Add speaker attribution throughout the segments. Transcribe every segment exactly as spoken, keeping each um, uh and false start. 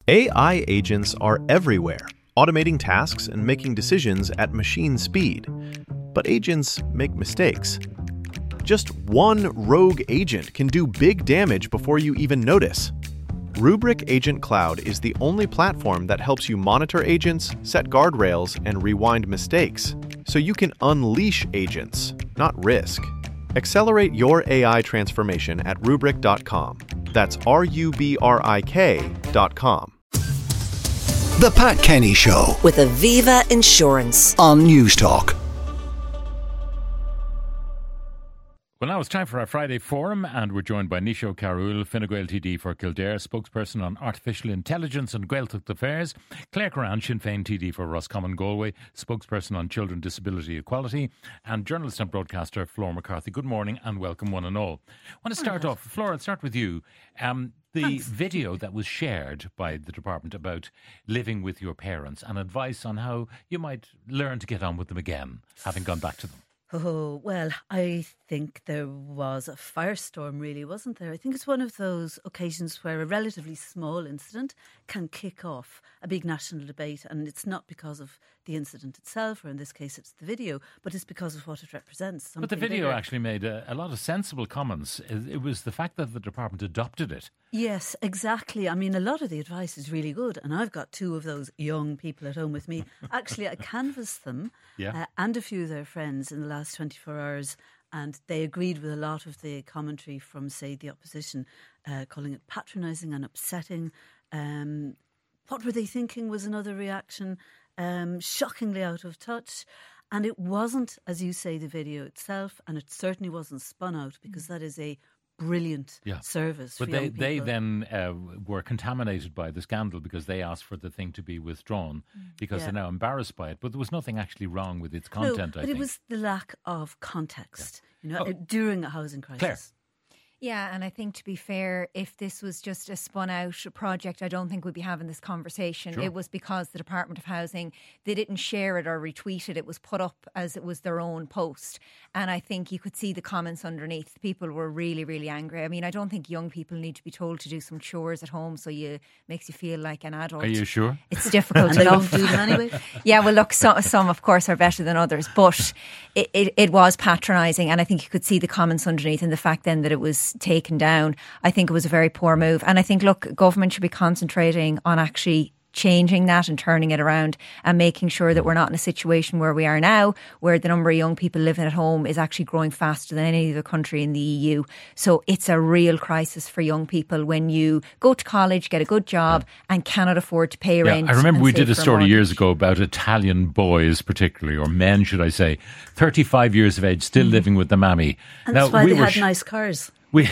Speaker 1: A I agents are everywhere, automating tasks and making decisions at machine speed. But agents make mistakes. Just one rogue agent can do big damage before you even notice. Rubrik Agent Cloud is the only platform that helps you monitor agents, set guardrails, and rewind mistakes, so you can unleash agents, not risk. Accelerate your A I transformation at rubrik dot com. That's R U B R I K dot com.
Speaker 2: The Pat Kenny Show
Speaker 3: with Aviva Insurance
Speaker 2: on News Talk.
Speaker 4: Well, now it's time for our Friday Forum, and we're joined by Nisho Carroll, Fine Gael T D for Kildare, spokesperson on artificial intelligence and Gaeltacht affairs, Claire Curran, Sinn Féin T D for Roscommon Galway, spokesperson on children disability equality, and journalist and broadcaster Flora McCarthy. Good morning and welcome one and all. I want to start off, Flora, I'll start with you. Um, the Thanks. video that was shared by the department about living with your parents and advice on how you might learn to get on with them again, having gone back to them.
Speaker 5: Oh, well, I think there was a firestorm, really, wasn't there? I think it's one of those occasions where a relatively small incident can kick off a big national debate, and it's not because of the incident itself, or in this case it's the video, but it's because of what it represents.
Speaker 4: But the video
Speaker 5: bigger.
Speaker 4: actually made a, a lot of sensible comments. It, it was the fact that the department adopted it.
Speaker 5: Yes, exactly. I mean, a lot of the advice is really good, and I've got two of those young people at home with me. Actually, I canvassed them
Speaker 4: yeah.
Speaker 5: uh, and a few of their friends in the last twenty-four hours, and they agreed with a lot of the commentary from, say, the opposition, uh, calling it patronising and upsetting. Um, what were they thinking was another reaction, um, shockingly out of touch. And it wasn't, as you say, the video itself, and it certainly wasn't spun out, because that is a brilliant yeah. service
Speaker 4: but
Speaker 5: for
Speaker 4: they,
Speaker 5: young people.
Speaker 4: they then uh, were contaminated by the scandal because they asked for the thing to be withdrawn because
Speaker 5: yeah.
Speaker 4: they're now embarrassed by it. But there was nothing actually wrong with its content,
Speaker 5: no,
Speaker 4: I
Speaker 5: but
Speaker 4: think.
Speaker 5: it was the lack of context,
Speaker 4: yeah.
Speaker 5: you know,
Speaker 4: oh.
Speaker 5: during a housing crisis.
Speaker 4: Claire.
Speaker 6: Yeah, and I think, to be fair, if this was just a spun out project, I don't think we'd be having this conversation.
Speaker 4: Sure.
Speaker 6: It was because the Department of Housing, they didn't share it or retweet it. It was put up as it was their own post. And I think you could see the comments underneath. People were really, really angry. I mean, I don't think young people need to be told to do some chores at home so you makes you feel like an adult.
Speaker 4: Are you sure?
Speaker 6: It's difficult
Speaker 5: and
Speaker 6: enough.
Speaker 5: They don't do them anyway?
Speaker 6: Yeah, well, look, some, some of course are better than others, but it, it, it was patronising, and I think you could see the comments underneath, and the fact then that it was taken down. I think it was a very poor move. And I think, look, government should be concentrating on actually changing that and turning it around and making sure that we're not in a situation where we are now, where the number of young people living at home is actually growing faster than any other country in the E U. So it's a real crisis for young people when you go to college, get a good job yeah. and cannot afford to pay rent.
Speaker 4: Yeah, I remember we did a story
Speaker 6: a
Speaker 4: years ago about Italian boys particularly, or men should I say, thirty-five years of age, still mm. living with the mammy.
Speaker 5: And
Speaker 4: now,
Speaker 5: that's why
Speaker 4: we
Speaker 5: they
Speaker 4: were
Speaker 5: had
Speaker 4: sh-
Speaker 5: nice cars.
Speaker 4: We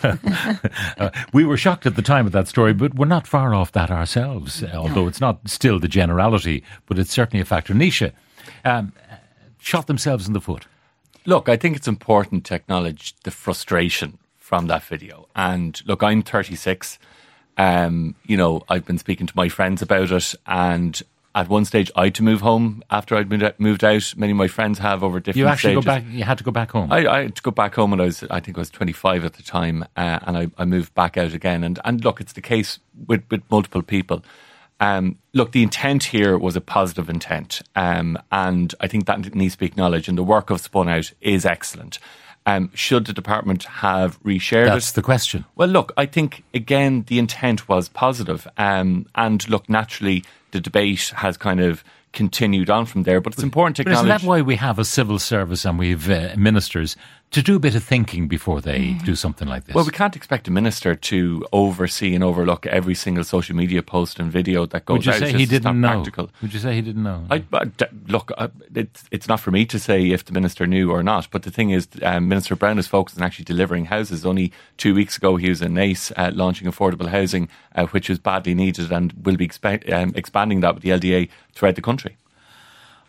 Speaker 4: uh, we were shocked at the time of that story, but we're not far off that ourselves, although it's not still the generality, but it's certainly a factor. Nisha, um, shot themselves in the foot.
Speaker 7: Look, I think it's important to acknowledge the frustration from that video. And look, I'm thirty-six. Um, you know, I've been speaking to my friends about it, and at one stage, I had to move home after I'd moved out. Many of my friends have over different
Speaker 4: You actually
Speaker 7: stages.
Speaker 4: go back. You had to go back home.
Speaker 7: I, I had to go back home when I was, I think I was twenty-five at the time, uh, and I, I moved back out again. And, and look, it's the case with, with multiple people. Um, look, the intent here was a positive intent, um, and I think that needs to be acknowledged. And the work of Spun Out is excellent. Um, should the department have reshared
Speaker 4: That's
Speaker 7: it?
Speaker 4: the question.
Speaker 7: Well, look, I think, again, the intent was positive. Um, and look, naturally, the debate has kind of continued on from there. But it's important to
Speaker 4: but
Speaker 7: acknowledge...
Speaker 4: Isn't that why we have a civil service and we have uh, ministers to do a bit of thinking before they mm. do something like this?
Speaker 7: Well, we can't expect a minister to oversee and overlook every single social media post and video that goes
Speaker 4: out. Would you
Speaker 7: out.
Speaker 4: say
Speaker 7: it's
Speaker 4: he
Speaker 7: just,
Speaker 4: didn't know?
Speaker 7: Practical.
Speaker 4: Would you say he didn't know?
Speaker 7: I, I, look, I, it's, it's not for me to say if the minister knew or not, but the thing is, um, Minister Brown is focused on actually delivering houses. Only two weeks ago, he was in Naas uh, launching affordable housing, uh, which is badly needed, and will be expe- um, expanding that with the L D A throughout the country.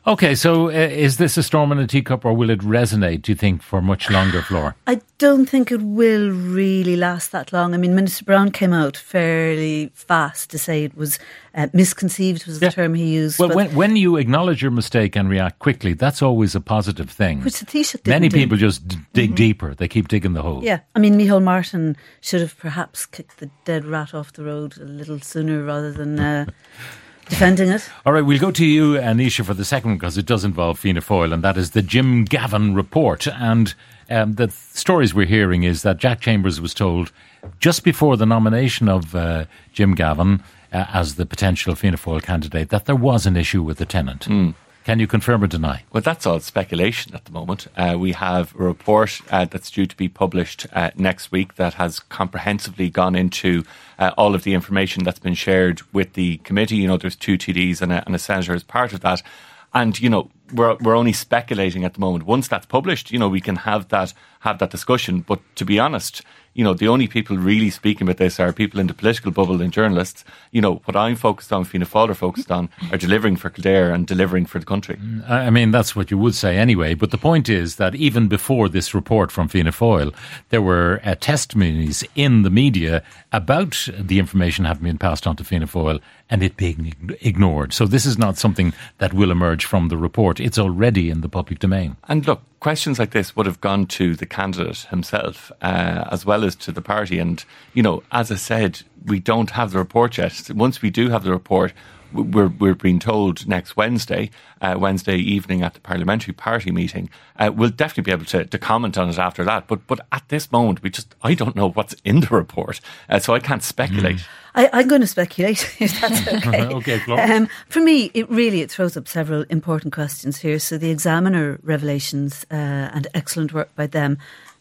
Speaker 4: Okay, so uh, is this a storm in a teacup, or will it resonate, do you think, for much longer, Flora?
Speaker 5: I don't think it will really last that long. I mean, Minister Brown came out fairly fast to say it was uh, misconceived, was the
Speaker 4: Yeah.
Speaker 5: term he used.
Speaker 4: Well,
Speaker 5: but-
Speaker 4: when, when you acknowledge your mistake and react quickly, that's always a positive thing.
Speaker 5: Which the Taoiseach didn't
Speaker 4: Many
Speaker 5: do.
Speaker 4: people just d- dig deeper. They keep digging the hole.
Speaker 5: Yeah, I mean, Micheál Martin should have perhaps kicked the dead rat off the road a little sooner rather than uh, defending it.
Speaker 4: All right, we'll go to you, Anisha, for the second one, because it does involve Fianna Fáil, and that is the Jim Gavin report. And um, the th- stories we're hearing is that Jack Chambers was told just before the nomination of uh, Jim Gavin uh, as the potential Fianna Fáil candidate that there was an issue with the tenant.
Speaker 7: Mm.
Speaker 4: Can you confirm or deny?
Speaker 7: Well, that's all speculation at the moment. Uh, we have a report uh, that's due to be published uh, next week that has comprehensively gone into uh, all of the information that's been shared with the committee. You know, there's two T Ds and a, and a senator as part of that. And, you know, we're we're only speculating at the moment. Once that's published, you know, we can have that have that discussion. But to be honest, you know, the only people really speaking about this are people in the political bubble and journalists. You know, what I'm focused on, Fianna Fáil are focused on, are delivering for Kildare and delivering for the country.
Speaker 4: I mean, that's what you would say anyway. But the point is that even before this report from Fianna Fáil, there were uh, testimonies in the media about the information having been passed on to Fianna Fáil and it being ignored. So this is not something that will emerge from the report. It's already in the public domain.
Speaker 7: And look, questions like this would have gone to the candidate himself, uh, as well as to the party. And, you know, as I said, we don't have the report yet. Once we do have the report, we're, we're being told next Wednesday, uh, Wednesday evening at the parliamentary party meeting, uh, we'll definitely be able to, to comment on it after that. But but at this moment, we just, I don't know what's in the report, uh, so I can't speculate. Mm.
Speaker 5: I, I'm going to speculate, if that's okay.
Speaker 4: Okay, Flora.
Speaker 5: Um, for me, it really it throws up several important questions here. So the Examiner revelations uh, and excellent work by them.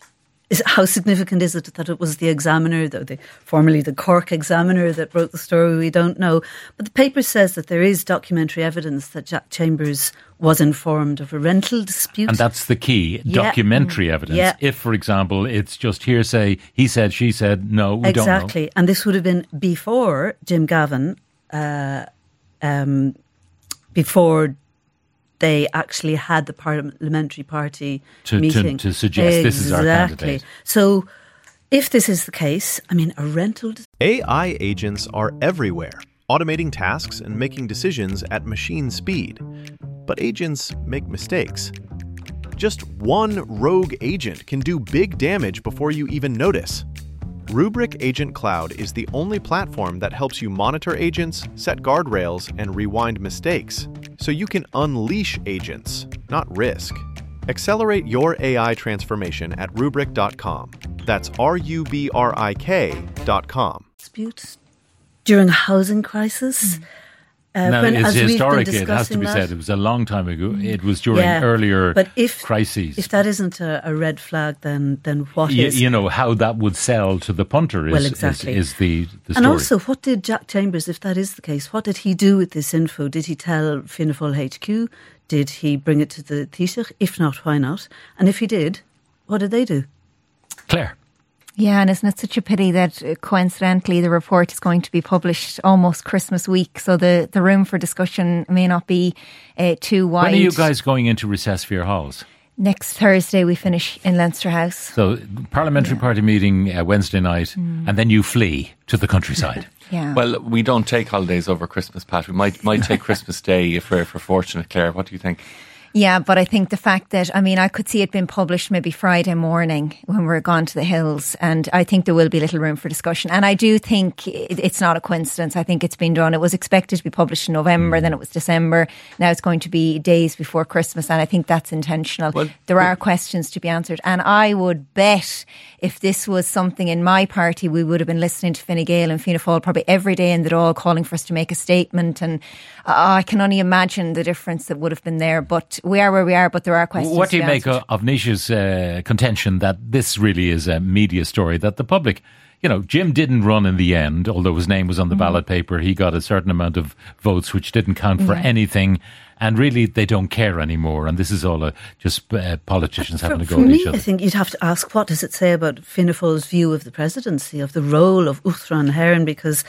Speaker 5: Is, how significant is it that it was the Examiner, the, the, formerly the Cork Examiner, that wrote the story? We don't know. But the paper says that there is documentary evidence that Jack Chambers was informed of a rental dispute.
Speaker 4: And that's the key,
Speaker 5: Yeah.
Speaker 4: documentary evidence.
Speaker 5: Yeah.
Speaker 4: If, for example, it's just hearsay, he said, she said, no, we don't know.
Speaker 5: Exactly. And this would have been before Jim Gavin, uh, um, before they actually had the parliamentary party
Speaker 4: To- to-
Speaker 5: meeting.
Speaker 4: to suggest this is our candidate.
Speaker 5: So if this is the case, I mean, a rental... dis-
Speaker 1: A I agents are everywhere, automating tasks and making decisions at machine speed. But agents make mistakes. Just one rogue agent can do big damage before you even notice. Rubrik Agent Cloud is the only platform that helps you monitor agents, set guardrails, and rewind mistakes, so you can unleash agents, not risk. Accelerate your A I transformation at rubrik dot com. That's R U B R I K dot com.
Speaker 5: disputes during a housing crisis. Uh,
Speaker 4: Now,
Speaker 5: when-
Speaker 4: it's
Speaker 5: as we've been
Speaker 4: historic, it has to
Speaker 5: discussing
Speaker 4: be
Speaker 5: that.
Speaker 4: said. It was a long time ago. It was during
Speaker 5: Yeah,
Speaker 4: earlier
Speaker 5: but if,
Speaker 4: crises.
Speaker 5: If that isn't a, a red flag, then then what
Speaker 4: you,
Speaker 5: is?
Speaker 4: you know, how that would sell to the punter is,
Speaker 5: Well, exactly.
Speaker 4: is, is the, the story.
Speaker 5: And also, what did Jack Chambers, if that is the case, what did he do with this info? Did he tell Fianna Fáil H Q? Did he bring it to the Taoiseach? If not, why not? And if he did, what did they do?
Speaker 4: Claire.
Speaker 6: Yeah, and isn't it such a pity that uh, coincidentally the report is going to be published almost Christmas week, so the, the room for discussion may not be uh, too wide.
Speaker 4: When are you guys going into recess for your halls?
Speaker 6: Next Thursday we finish in Leinster House.
Speaker 4: So, parliamentary party meeting uh, Wednesday night,
Speaker 5: Mm.
Speaker 4: and then you flee to the countryside.
Speaker 6: Yeah.
Speaker 7: Well, we don't take holidays over Christmas, Pat. We might might take Christmas Day if we're, if we're fortunate, Claire. What do you think?
Speaker 6: Yeah, but I think the fact that, I mean, I could see it being published maybe Friday morning when we're gone to the hills, and I think there will be little room for discussion. And I do think it, it's not a coincidence. I think it's been done. It was expected to be published in November, then it was December. Now it's going to be days before Christmas, and I think that's intentional.
Speaker 7: Well,
Speaker 6: there are questions to be answered. And I would bet if this was something in my party, we would have been listening to Fine Gael and Fianna Fáil probably every day in the Dáil, calling for us to make a statement. And uh, I can only imagine the difference that would have been there. But we are where we are, but there are questions.
Speaker 4: What do you
Speaker 6: to be
Speaker 4: make
Speaker 6: answered.
Speaker 4: of, of Nisha's uh, contention that this really is a media story, that the public, you know, Jim didn't run in the end, although his name was on the
Speaker 6: Mm-hmm.
Speaker 4: ballot paper. He got a certain amount of votes which didn't count for
Speaker 6: Yeah.
Speaker 4: anything. And really, they don't care anymore. And this is all a, just uh, politicians
Speaker 5: For,
Speaker 4: having a
Speaker 5: for
Speaker 4: go at
Speaker 5: me,
Speaker 4: each other.
Speaker 5: I think you'd have to ask, what does it say about Fianna Fáil's view of the presidency, of the role of Uachtaráin Heron? Because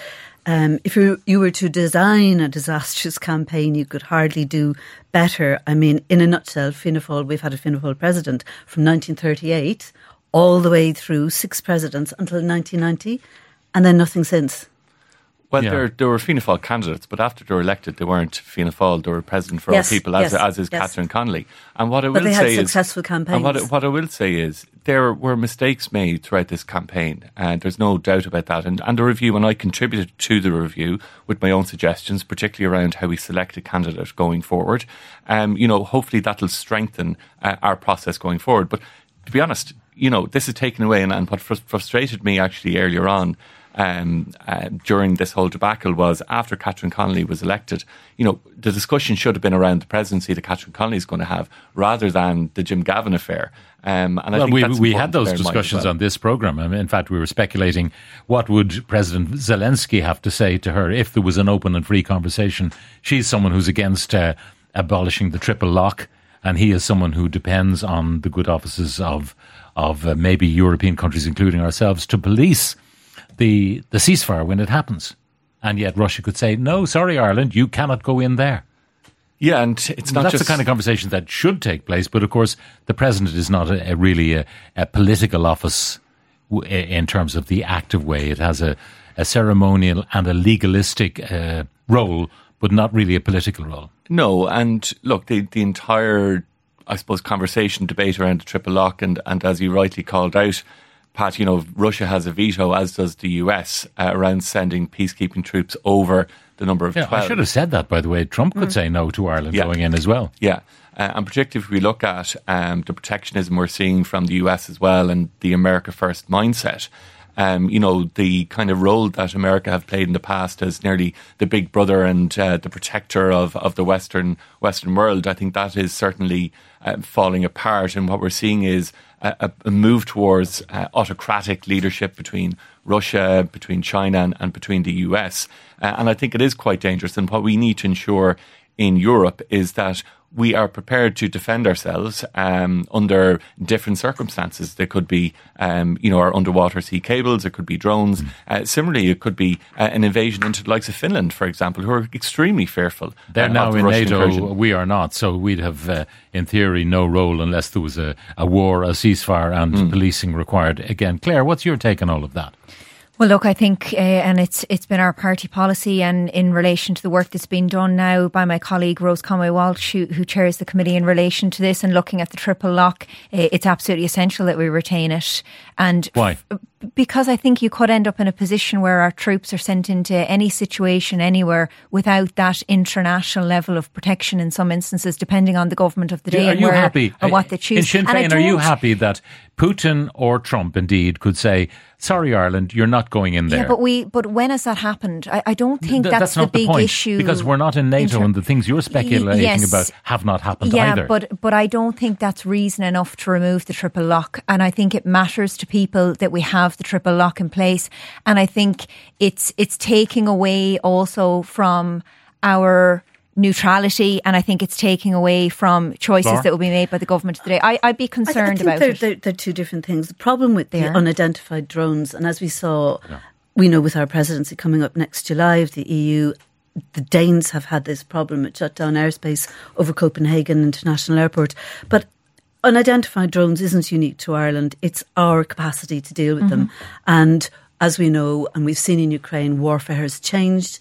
Speaker 5: Um, if you, you were to design a disastrous campaign, you could hardly do better. I mean, in a nutshell, Fianna Fáil, we've had a Fianna Fáil president from nineteen thirty-eight all the way through six presidents until nineteen ninety, and then nothing since.
Speaker 7: Well,
Speaker 4: Yeah.
Speaker 7: there, there were Fianna Fáil candidates, but after they were elected, they weren't Fianna Fáil. They were President for
Speaker 5: Yes,
Speaker 7: All People, as,
Speaker 5: yes,
Speaker 7: as is
Speaker 5: yes.
Speaker 7: Catherine Connolly. And what I
Speaker 5: But
Speaker 7: will
Speaker 5: they
Speaker 7: say
Speaker 5: had
Speaker 7: is,
Speaker 5: successful campaigns.
Speaker 7: and what, I- what I will say is, there were mistakes made throughout this campaign, and there's no doubt about that. And, and the review, and I contributed to the review with my own suggestions, particularly around how we select a candidate going forward. Um, you know, hopefully that'll strengthen uh, our process going forward. But to be honest, you know, this is taken away, and, and what frus- frustrated me actually earlier on um, uh, during this whole debacle was after Catherine Connolly was elected, you know, the discussion should have been around the presidency that Catherine Connolly is going to have rather than the Jim Gavin affair. Um, and I
Speaker 4: Well,
Speaker 7: think
Speaker 4: we
Speaker 7: that's
Speaker 4: we
Speaker 7: important
Speaker 4: had
Speaker 7: to
Speaker 4: those
Speaker 7: bear in mind as
Speaker 4: discussions
Speaker 7: well.
Speaker 4: on this program. I mean, in fact, we were speculating what would President Zelensky have to say to her if there was an open and free conversation. She's someone who's against uh, abolishing the triple lock, and he is someone who depends on the good offices of of uh, maybe European countries, including ourselves, to police the the ceasefire when it happens. And yet Russia could say, "No, sorry, Ireland, you cannot go in there."
Speaker 7: Yeah, and it's not
Speaker 4: That's
Speaker 7: just
Speaker 4: the kind of conversation that should take place. But of course, the president is not a, a really a, a political office w- in terms of the active way. It has a, a ceremonial and a legalistic uh, role, but not really a political role.
Speaker 7: No, and look, the the entire, I suppose, conversation, debate around the triple lock, and, and as you rightly called out, Pat, you know, Russia has a veto, as does the U S, uh, around sending peacekeeping troops over the number of
Speaker 4: Yeah,
Speaker 7: twelve.
Speaker 4: I should have said that, by the way. Trump could say no to Ireland
Speaker 7: Yeah.
Speaker 4: going in as well.
Speaker 7: Yeah, uh, and particularly if we look at um, the protectionism we're seeing from the U S as well, and the America First mindset. Um, you know, the kind of role that America have played in the past as nearly the big brother and uh, the protector of, of the Western Western world, I think that is certainly uh, falling apart. And what we're seeing is a, a move towards uh, autocratic leadership between Russia, between China, and, and between the U S. Uh, and I think it is quite dangerous. And what we need to ensure in Europe is that we are prepared to defend ourselves um, under different circumstances. There could be, um, you know, our underwater sea cables. There could be drones. Uh, similarly, it could be uh, an invasion into the likes of Finland, for example, who are extremely fearful.
Speaker 4: They're
Speaker 7: uh,
Speaker 4: now
Speaker 7: of the
Speaker 4: in
Speaker 7: Russian
Speaker 4: NATO.
Speaker 7: incursion.
Speaker 4: We are not. So we'd have, uh, in theory, no role unless there was a, a war, a ceasefire, and
Speaker 7: Mm.
Speaker 4: policing required. Again, Claire, what's your take on all of that?
Speaker 6: Well, look, I think, uh, and it's it's been our party policy, and in relation to the work that's been done now by my colleague Rose Conway Walsh, who, who chairs the committee in relation to this and looking at the triple lock, uh, it's absolutely essential that we retain it. And
Speaker 4: Why?
Speaker 6: f- because I think you could end up in a position where our troops are sent into any situation anywhere without that international level of protection in some instances, depending on the government of the day
Speaker 4: Are
Speaker 6: and
Speaker 4: you
Speaker 6: where
Speaker 4: happy
Speaker 6: or what they choose.
Speaker 4: in Sinn
Speaker 6: And I
Speaker 4: Féin? Are you
Speaker 6: don't-
Speaker 4: happy that Putin or Trump, indeed, could say, "Sorry, Ireland, you're not going in there"?
Speaker 6: Yeah, but we. But when has that happened? I, I don't think
Speaker 4: Th-
Speaker 6: that's,
Speaker 4: that's not
Speaker 6: the big
Speaker 4: point,
Speaker 6: issue
Speaker 4: because we're not in NATO,
Speaker 6: ter-
Speaker 4: and the things you're speculating
Speaker 6: yes.
Speaker 4: about have not happened
Speaker 6: yeah,
Speaker 4: either.
Speaker 6: but but I don't think that's reason enough to remove the triple lock, and I think it matters to people that we have the triple lock in place, and I think it's it's taking away also from our neutrality, and I think it's taking away from choices
Speaker 4: Laura?
Speaker 6: that will be made by the government today. I, I'd be
Speaker 5: I, th- I
Speaker 6: concerned
Speaker 5: think
Speaker 6: about
Speaker 5: they're,
Speaker 6: it.
Speaker 5: They're, they're two different things. The problem with
Speaker 6: They
Speaker 5: the
Speaker 6: are.
Speaker 5: unidentified drones, and as we saw, we know with our presidency coming up next July of the E U, the Danes have had this problem. It shut down airspace over Copenhagen International Airport. But unidentified drones isn't unique to Ireland. It's our capacity to deal with them. And as we know, and we've seen in Ukraine, warfare has changed.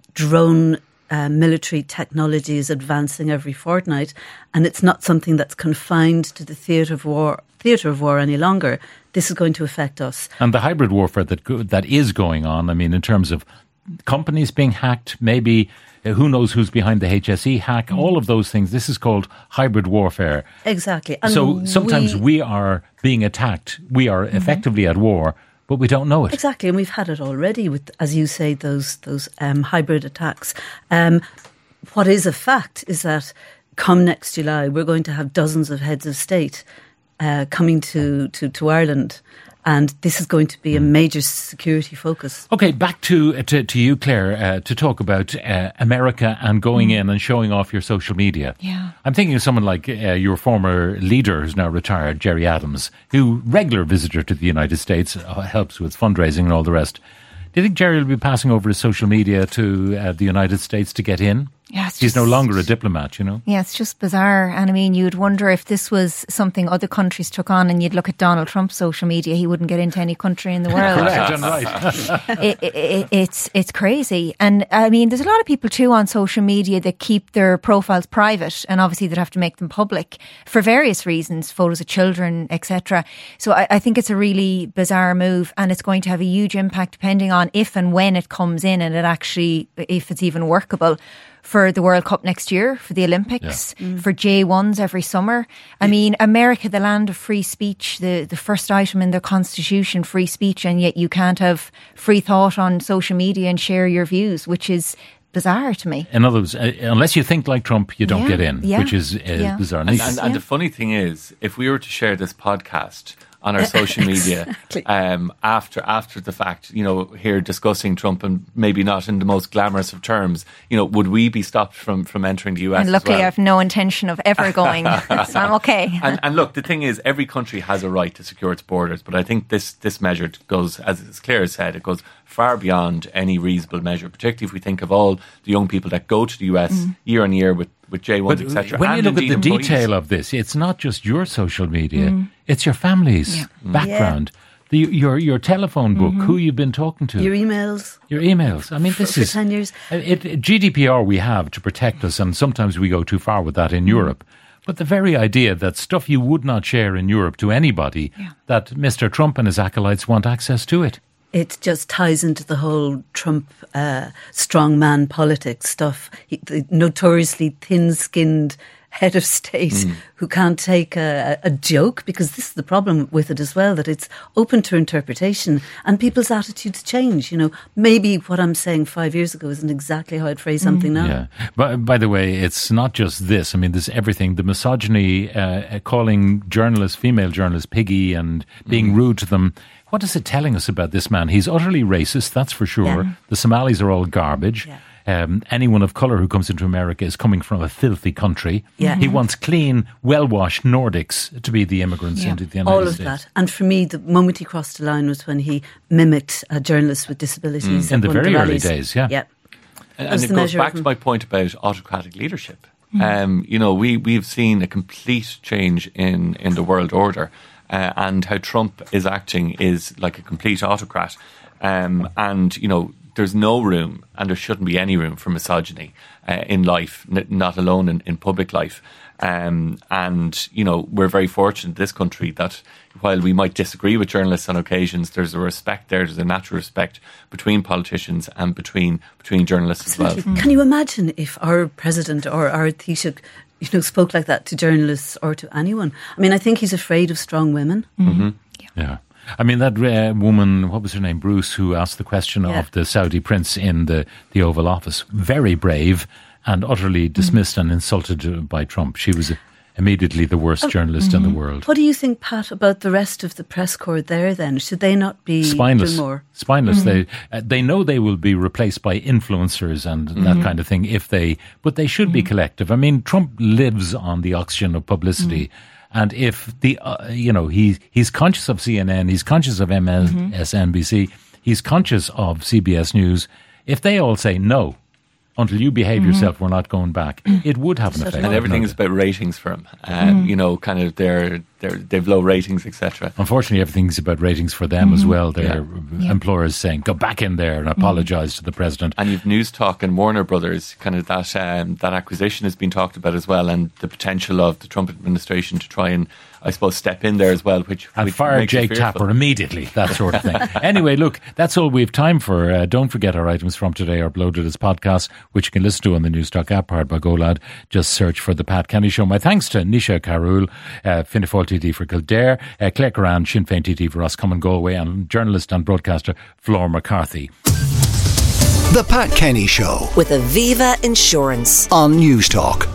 Speaker 5: Drone uh, military technology is advancing every fortnight, and it's not something that's confined to the theatre of war, theatre of war any longer. This is going to affect us.
Speaker 4: And the hybrid warfare that go, that is going on, I mean, in terms of companies being hacked, maybe uh, who knows who's behind the H S E hack, all of those things. This is called hybrid warfare.
Speaker 5: Exactly. And
Speaker 4: So sometimes we, are being attacked. We are effectively at war, but we don't know it.
Speaker 5: Exactly, and we've had it already with, as you say, those those um, hybrid attacks. Um, what is a fact is that come next July, we're going to have dozens of heads of state uh, coming to, to, to Ireland, and this is going to be a major security focus.
Speaker 4: Okay, back to to, to you, Claire, uh, to talk about uh, America and going in and showing off your social media.
Speaker 6: Yeah.
Speaker 4: I'm thinking of someone like uh, your former leader who's now retired, Jerry Adams, who, regular visitor to the United States, uh, helps with fundraising and all the rest. Do you think Jerry will be passing over his social media to uh, the United States to get in?
Speaker 6: Yeah, it's
Speaker 4: He's
Speaker 6: just,
Speaker 4: no longer a diplomat, you know.
Speaker 6: Yeah, it's just bizarre. And I mean, you'd wonder if this was something other countries took on, and you'd look at Donald Trump's social media, he wouldn't get into any country in the world.
Speaker 4: Correct and right.
Speaker 6: it, it, it, it's it's crazy. And I mean, there's a lot of people too on social media that keep their profiles private, and obviously they'd have to make them public for various reasons, photos of children, et cetera. So I, I think it's a really bizarre move, and it's going to have a huge impact depending on if and when it comes in, and it actually, if it's even workable, for the World Cup next year, for the Olympics, yeah. mm. for J ones every summer. I mean, America, the land of free speech, the, the first item in their constitution, free speech, and yet you can't have free thought on social media and share your views, which is bizarre to me.
Speaker 4: In other words, uh, unless you think like Trump, you don't
Speaker 6: yeah.
Speaker 4: get in,
Speaker 6: yeah.
Speaker 4: which is uh,
Speaker 6: yeah.
Speaker 4: bizarre.
Speaker 7: And, and, and
Speaker 6: yeah.
Speaker 7: the funny thing is, if we were to share this podcast on our social media
Speaker 5: exactly.
Speaker 7: um, after after the fact, you know, here discussing Trump and maybe not in the most glamorous of terms, you know, would we be stopped from, from entering the U S
Speaker 6: And luckily
Speaker 7: as well?
Speaker 6: I have no intention of ever going, so I'm okay.
Speaker 7: And, and look, the thing is, every country has a right to secure its borders, but I think this, this measure goes, as, as Claire said, it goes far beyond any reasonable measure, particularly if we think of all the young people that go to the U S mm. year on year with with J ones, et cetera.
Speaker 4: When
Speaker 7: and
Speaker 4: you look at the
Speaker 7: employees.
Speaker 4: detail of this, it's not just your social media, mm. it's your family's
Speaker 6: yeah.
Speaker 4: background, yeah. the, your your telephone book, mm-hmm. who you've been talking to.
Speaker 5: Your emails.
Speaker 4: Your emails. I mean, this
Speaker 5: for
Speaker 4: is...
Speaker 5: ten years.
Speaker 4: It, it, G D P R we have to protect us, and sometimes we go too far with that in mm. Europe. But the very idea that stuff you would not share in Europe to anybody, yeah. that Mister Trump and his acolytes want access to it.
Speaker 5: It just ties into the whole Trump uh, strongman politics stuff. He, the notoriously thin-skinned head of state mm. who can't take a, a joke, because this is the problem with it as well, that it's open to interpretation and people's attitudes change. You know, maybe what I'm saying five years ago isn't exactly how I'd phrase something now.
Speaker 4: Yeah, but by the way, it's not just this. I mean, there's everything. The misogyny, uh, calling journalists, female journalists, piggy, and being mm. rude to them. What is it telling us about this man? He's utterly racist, that's for sure. Yeah. The Somalis are all garbage. Yeah. Um, anyone of colour who comes into America is coming from a filthy country. Yeah. He wants clean, well-washed Nordics to be the immigrants yeah. into the United
Speaker 5: All of
Speaker 4: States.
Speaker 5: that. And for me, the moment he crossed the line was when he mimicked a journalist with disabilities.
Speaker 4: Mm. In the very early days, yeah.
Speaker 5: yeah.
Speaker 7: And, and it goes back to my point about autocratic leadership. Mm. Um, you know, we, we've seen a complete change in, in the world order. Uh, and how Trump is acting is like a complete autocrat. Um, and, you know, there's no room, and there shouldn't be any room for misogyny uh, in life, n- not alone in, in public life. Um, and, you know, we're very fortunate in this country that while we might disagree with journalists on occasions, there's a respect there, there's a natural respect between politicians and between between journalists
Speaker 5: Absolutely.
Speaker 7: as well.
Speaker 5: Can you imagine if our president or our Taoiseach, you know, spoke like that to journalists or to anyone? I mean, I think he's afraid of strong women.
Speaker 4: Mm-hmm. Yeah. yeah. I mean, that uh, woman, what was her name, Bruce, who asked the question yeah. of the Saudi prince in the, the Oval Office, very brave and utterly dismissed mm-hmm. and insulted by Trump. She was immediately the worst journalist mm-hmm. in the world.
Speaker 5: What do you think, Pat, about the rest of the press corps there then? Should they not be
Speaker 4: spineless?
Speaker 5: doing more?
Speaker 4: Spineless. Mm-hmm. They uh, they know they will be replaced by influencers and mm-hmm. that kind of thing if they, but they should mm-hmm. be collective. I mean, Trump lives on the oxygen of publicity. Mm-hmm. And if the, uh, you know, he, he's conscious of C N N, he's conscious of M S N B C, mm-hmm. he's conscious of C B S News. If they all say no, until you behave mm-hmm. yourself, we're not going back, it would have an effect.
Speaker 7: And everything is about ratings for him. Um, mm. You know, kind of their, their, they've low ratings, et cetera.
Speaker 4: Unfortunately, everything's about ratings for them mm-hmm. as well. Their
Speaker 7: yeah.
Speaker 4: employers saying, go back in there and apologise mm. to the president.
Speaker 7: And you've News Talk and Warner Brothers, kind of that um, that acquisition has been talked about as well, and the potential of the Trump administration to try and, I suppose, step in there as well, which
Speaker 4: and
Speaker 7: which
Speaker 4: fire Jake Tapper immediately, that sort of thing. Anyway, look, that's all we have time for. Uh, don't forget our items from today are uploaded as podcasts, which you can listen to on the Newstalk app powered by GoLad. Just search for The Pat Kenny Show. My thanks to Nisha Carroll, uh, Fianna Fáil T D for Kildare, uh, Claire Curran, Sinn Féin T D for Roscommon Galway, and journalist and broadcaster Flor McCarthy.
Speaker 2: The Pat Kenny Show
Speaker 3: with Aviva Insurance
Speaker 2: on Newstalk.